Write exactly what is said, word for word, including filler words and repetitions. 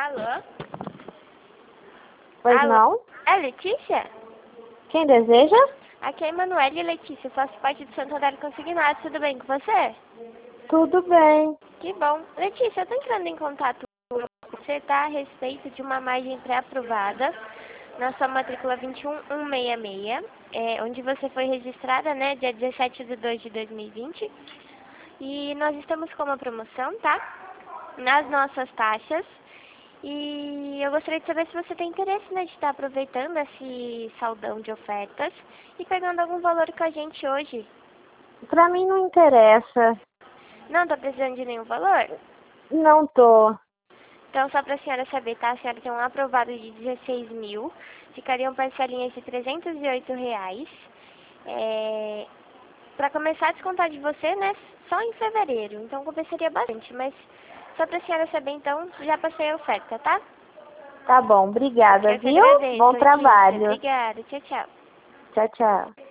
Alô? Pois Alô? não? É Letícia? Quem deseja? Aqui é a Emanuele e Letícia, faço parte do Santander Consignado, tudo bem com você? Tudo bem. Que bom. Letícia, eu tô entrando em contato com você, tá? A respeito de uma margem pré-aprovada na sua matrícula vinte e um mil cento e sessenta e seis, é, onde você foi registrada, né, dia dezessete de dois de dois mil e vinte. E nós estamos com uma promoção, tá? Nas nossas taxas. E eu gostaria de saber se você tem interesse, né, de estar aproveitando esse saldão de ofertas e pegando algum valor com a gente hoje. Pra mim não interessa. Não tá precisando de nenhum valor? Não tô. Então, só para a senhora saber, tá? A senhora tem um aprovado de dezesseis mil, ficariam parcelinhas de trezentos e oito reais. É... Para começar a descontar de você, né, só em fevereiro, então compensaria bastante, mas só para a senhora saber, então, já passei a oferta, tá? Tá bom, obrigada, Eu que viu? agradeço, Bom Letícia. trabalho. Obrigada, tchau, tchau. Tchau, tchau.